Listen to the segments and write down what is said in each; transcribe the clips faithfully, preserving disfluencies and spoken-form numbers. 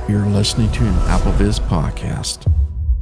You're listening to an AppleVis podcast.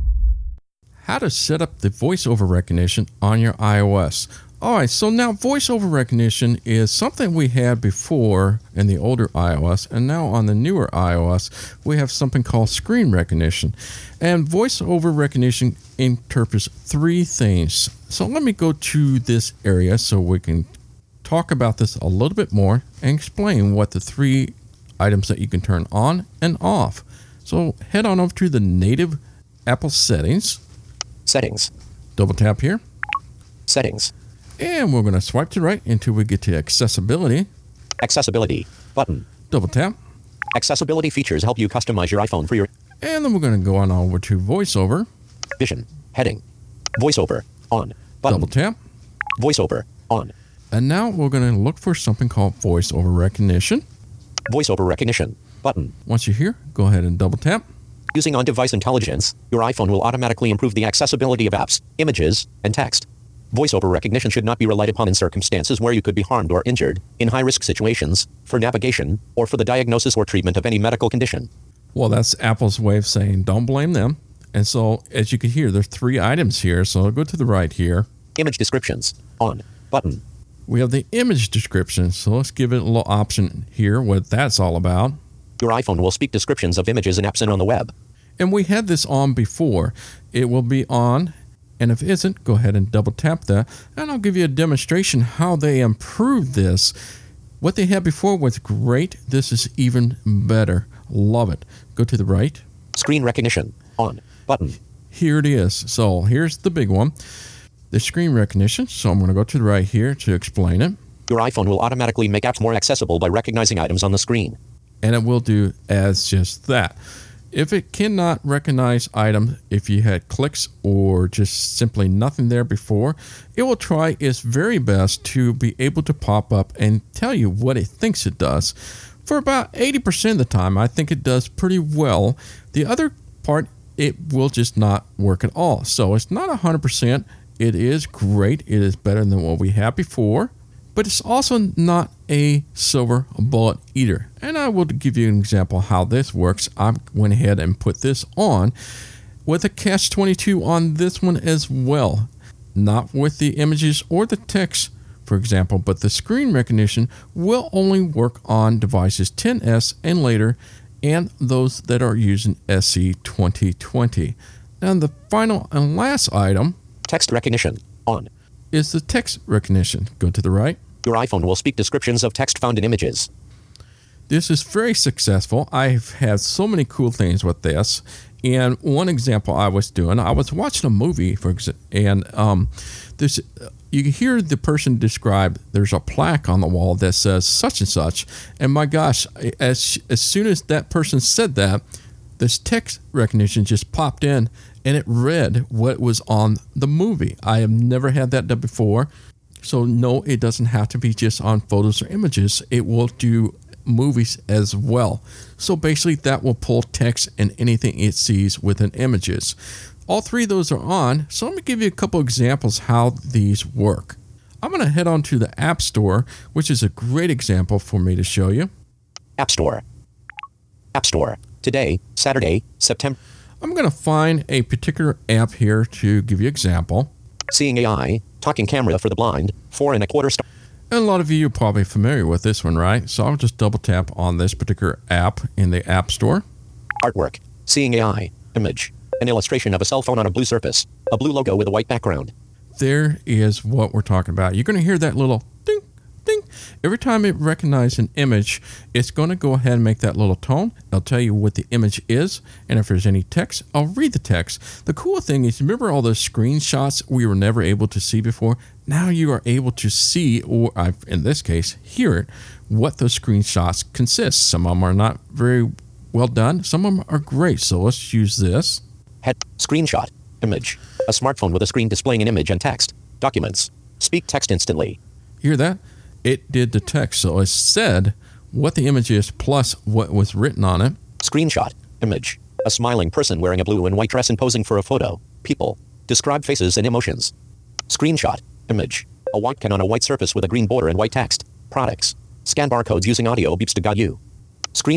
How to set up the voiceover recognition on your iOS. Alright, so now voiceover recognition is something we had before in the older iOS, and now on the newer iOS, we have something called screen recognition. And voiceover recognition interprets three things. So let me go to this area so we can talk about this a little bit more and explain what the three items that you can turn on and off. So head on over to the native Apple settings. Settings. Double tap here. Settings. And we're going to swipe to the right until we get to accessibility. Accessibility. Button. Double tap. Accessibility features help you customize your iPhone for your... And then we're going to go on over to voiceover. Vision. Heading. Voiceover. On. Button. Double tap. Voiceover. On. And now we're going to look for something called voiceover recognition. Voiceover recognition. Button. Once you're here, go ahead and double tap. Using on-device intelligence, your iPhone will automatically improve the accessibility of apps, images, and text. Voiceover recognition should not be relied upon in circumstances where you could be harmed or injured, in high-risk situations, for navigation, or for the diagnosis or treatment of any medical condition. Well, that's Apple's way of saying don't blame them. And so, as you can hear, there's three items here. So I'll go to the right here. Image descriptions. On. Button. We have the image description. So let's give it a little option here, what that's all about. Your iPhone will speak descriptions of images and apps and on the web. And we had this on before. It will be on. And if it isn't, go ahead and double tap that. And I'll give you a demonstration how they improved this. What they had before was great. This is even better. Love it. Go to the right. Screen recognition. On. Button. Here it is. So here's the big one. The screen recognition. So I'm going to go to the right here to explain it. Your iPhone will automatically make apps more accessible by recognizing items on the screen. And it will do as just that. If it cannot recognize items, if you had clicks or just simply nothing there before, it will try its very best to be able to pop up and tell you what it thinks it does. For about eighty percent of the time, I think it does pretty well. The other part, it will just not work at all. So it's not one hundred percent. It is great. It is better than what we had before. But it's also not a silver bullet either. And I will give you an example how this works. I went ahead and put this on with a catch twenty-two on this one as well. Not with the images or the text, for example, but the screen recognition will only work on devices ten S and later and those that are using S E twenty twenty. And the final and last item, text recognition, on, is the text recognition. Go to the right. Your iPhone will speak descriptions of text found in images. This is very successful. I've had so many cool things with this. And one example I was doing, I was watching a movie, for example, and um, this, you can hear the person describe, there's a plaque on the wall that says such and such. And my gosh, as, as soon as that person said that, this text recognition just popped in and it read what was on the movie. I have never had that done before. So no, it doesn't have to be just on photos or images. It will do movies as well. So basically that will pull text and anything it sees within images. All three of those are on. So let me give you a couple examples how these work. I'm going to head on to the App Store, which is a great example for me to show you. App Store. App Store. Today, Saturday, September. I'm going to find a particular app here to give you an example. Seeing A I, talking camera for the blind, four and a quarter star. And a lot of you are probably familiar with this one, right? So I'll just double tap on this particular app in the App Store. Artwork. Seeing A I, image. An illustration of a cell phone on a blue surface. A blue logo with a white background. There is what we're talking about. You're going to hear that little ding, ding. Every time it recognizes an image, it's going to go ahead and make that little tone. It'll tell you what the image is. And if there's any text, I'll read the text. The cool thing is, remember all those screenshots we were never able to see before? Now you are able to see, or in this case, hear it, what those screenshots consist. Some of them are not very well done. Some of them are great. So let's use this. Head. Screenshot. Image. A smartphone with a screen displaying an image and text. Documents. Speak text instantly. Hear that? It did the text. So it said what the image is plus what was written on it. Screenshot. Image. A smiling person wearing a blue and white dress and posing for a photo. People. Describe faces and emotions. Screenshot. Image. A white can on a white surface with a green border and white text. Products. Scan barcodes using audio beeps to guide you. Screenshot.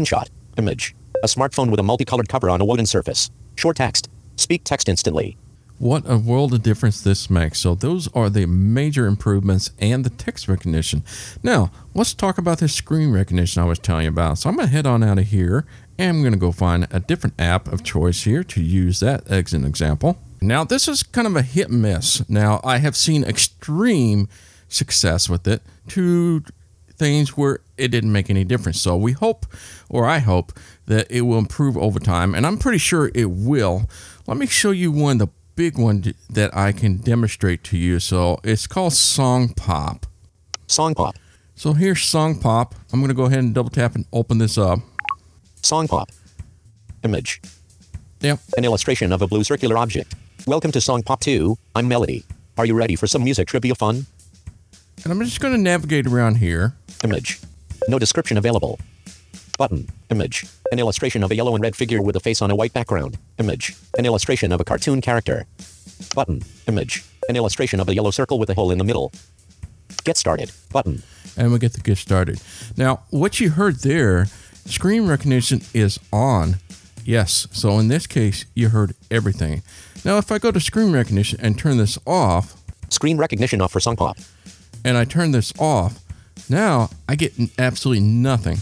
Image. A smartphone with a multicolored cover on a wooden surface. Short text. Speak text instantly. What a world of difference this makes. So those are the major improvements and the text recognition. Now, let's talk about this screen recognition I was telling you about. So I'm going to head on out of here, and I'm going to go find a different app of choice here to use that as an example. Now, this is kind of a hit and miss. Now, I have seen extreme success with it to things where it didn't make any difference. So we hope, or I hope, that it will improve over time, and I'm pretty sure it will. Let me show you one, the big one that I can demonstrate to you. So it's called Song Pop. Song Pop. So here's Song Pop. I'm going to go ahead and double tap and open this up. Song Pop. Image. Yep. An illustration of a blue circular object. Welcome to Song Pop two. I'm Melody. Are you ready for some music trivia fun? And I'm just going to navigate around here. Image. No description available. Button. Image. An illustration of a yellow and red figure with a face on a white background. Image. An illustration of a cartoon character. Button. Image. An illustration of a yellow circle with a hole in the middle. Get started. Button. And we get to get started. Now, what you heard there, screen recognition is on. Yes. So in this case, you heard everything. Now, if I go to screen recognition and turn this off. Screen recognition off for Song Pop. And I turn this off. Now, I get absolutely nothing.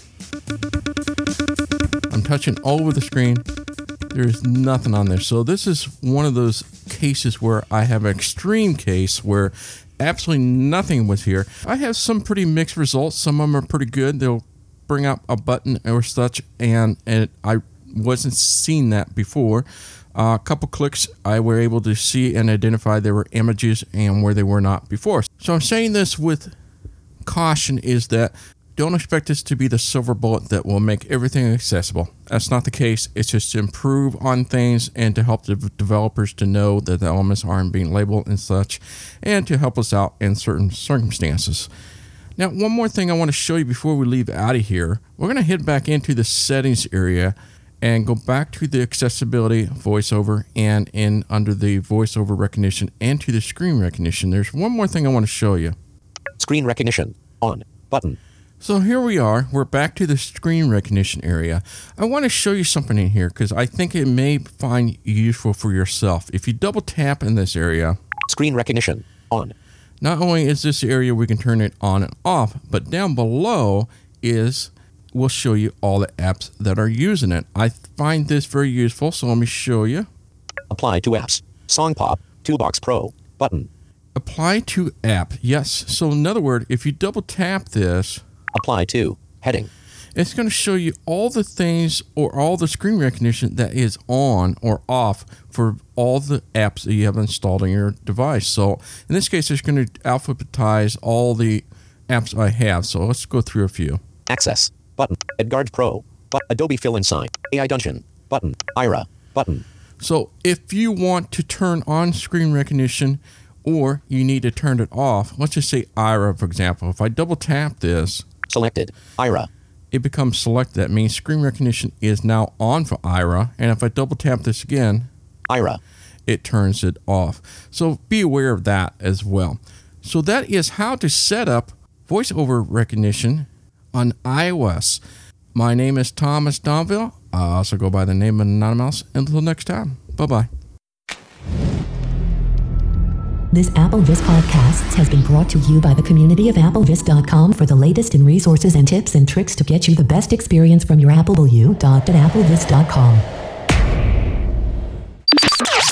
I'm touching all over the screen. There's nothing on there. So this is one of those cases where I have an extreme case where absolutely nothing was here. I have some pretty mixed results. Some of them are pretty good. They'll bring up a button or such, and, and I wasn't seeing that before. Uh, a couple clicks, I were able to see and identify there were images and where they were not before. So I'm saying this with caution is that don't expect this to be the silver bullet that will make everything accessible. That's not the case. It's just to improve on things and to help the developers to know that the elements aren't being labeled and such, and to help us out in certain circumstances. Now, one more thing I want to show you before we leave out of here. We're going to head back into the settings area and go back to the accessibility voiceover and in under the voiceover recognition and to the screen recognition. There's one more thing I want to show you. Screen recognition on button. So here we are. We're back to the screen recognition area. I want to show you something in here because I think it may find useful for yourself. If you double tap in this area, screen recognition on. Not only is this area we can turn it on and off, but down below is we'll show you all the apps that are using it. I find this very useful, so let me show you. Apply to apps. Song Pop, Toolbox Pro, button. Apply to app. Yes. So in other words, if you double tap this, apply to heading. It's going to show you all the things or all the screen recognition that is on or off for all the apps that you have installed on your device. So in this case, it's going to alphabetize all the apps I have. So let's go through a few. Access button. Edgard Pro. But Adobe Fill In Sign. A I Dungeon button. Aira button. So if you want to turn on screen recognition or you need to turn it off, let's just say Aira, for example. If I double tap this, selected Aira, it becomes selected. That means screen recognition is now on for Aira. And if I double tap this again, Aira, it turns it off. So be aware of that as well. So that is how to set up voice over recognition on iOS. My name is Thomas Donville. I also go by the name of Anonymous. Until next time, bye-bye. This AppleVis podcast has been brought to you by the community of applevis dot com. For the latest in resources and tips and tricks to get you the best experience from your Apple, w dot applevis dot com.